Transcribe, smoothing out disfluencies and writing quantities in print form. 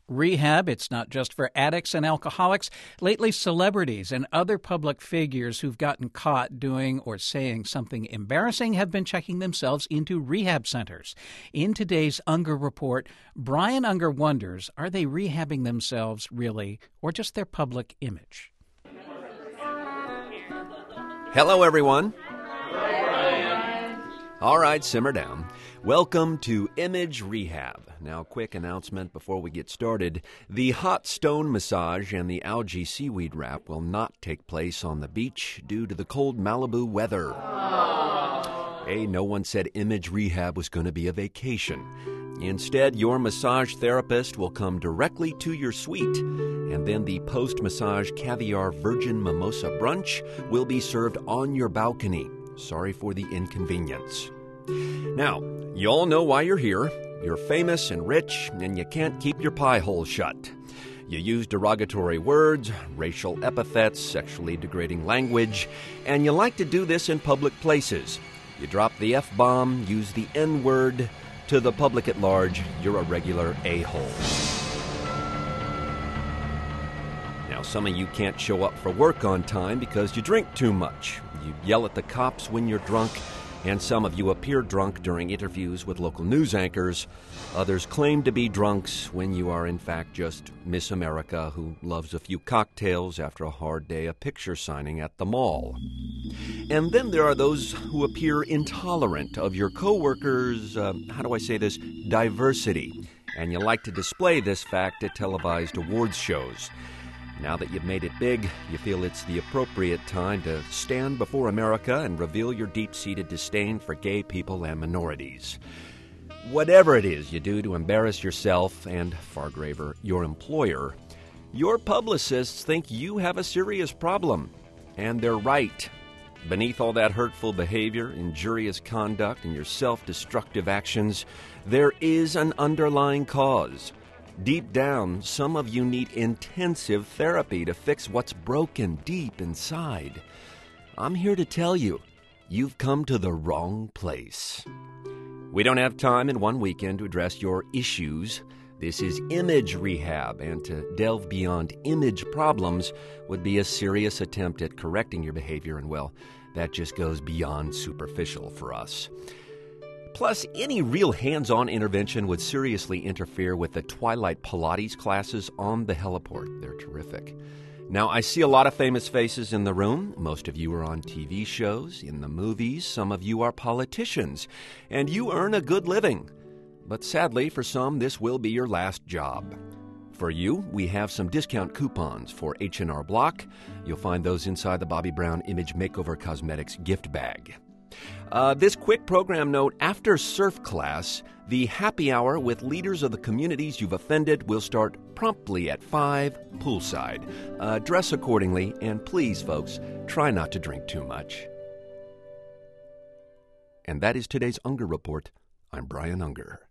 Rehab, it's not just for addicts and alcoholics. Lately, celebrities and other public figures who've gotten caught doing or saying something embarrassing have been checking themselves into rehab centers. In today's Unger Report, Brian Unger wonders, are they rehabbing themselves really, or just their public image? Hello, everyone. All right, simmer down. Welcome to Image Rehab. Now, quick announcement before we get started. The hot stone massage and the algae seaweed wrap will not take place on the beach due to the cold Malibu weather. Hey, no one said Image Rehab was going to be a vacation. Instead, your massage therapist will come directly to your suite, and then the post-massage caviar virgin mimosa brunch will be served on your balcony. Sorry for the inconvenience. Now, you all know why you're here. You're famous and rich, and you can't keep your pie hole shut. You use derogatory words, racial epithets, sexually degrading language, and you like to do this in public places. You drop the F-bomb, use the N-word. To the public at large, you're a regular a-hole. Now, some of you can't show up for work on time because you drink too much. You yell at the cops when you're drunk, and some of you appear drunk during interviews with local news anchors. Others claim to be drunks when you are in fact just Miss America who loves a few cocktails after a hard day of picture signing at the mall. And then there are those who appear intolerant of your coworkers', diversity. And you like to display this fact at televised awards shows. Now that you've made it big, you feel it's the appropriate time to stand before America and reveal your deep-seated disdain for gay people and minorities. Whatever it is you do to embarrass yourself and, far graver, your employer, your publicists think you have a serious problem. And they're right. Beneath all that hurtful behavior, injurious conduct, and your self-destructive actions, there is an underlying cause. Deep down, some of you need intensive therapy to fix what's broken deep inside. I'm here to tell you, you've come to the wrong place. We don't have time in one weekend to address your issues. This is Image Rehab, and to delve beyond image problems would be a serious attempt at correcting your behavior, and well, that just goes beyond superficial for us. Plus, any real hands-on intervention would seriously interfere with the Twilight Pilates classes on the heliport. They're terrific. Now, I see a lot of famous faces in the room. Most of you are on TV shows, in the movies. Some of you are politicians, and you earn a good living. But sadly, for some, this will be your last job. For you, we have some discount coupons for H&R Block. You'll find those inside the Bobbi Brown Image Makeover Cosmetics gift bag. This quick program note, after surf class, the happy hour with leaders of the communities you've offended will start promptly at 5 poolside. Dress accordingly, and please, folks, try not to drink too much. And that is today's Unger Report. I'm Brian Unger.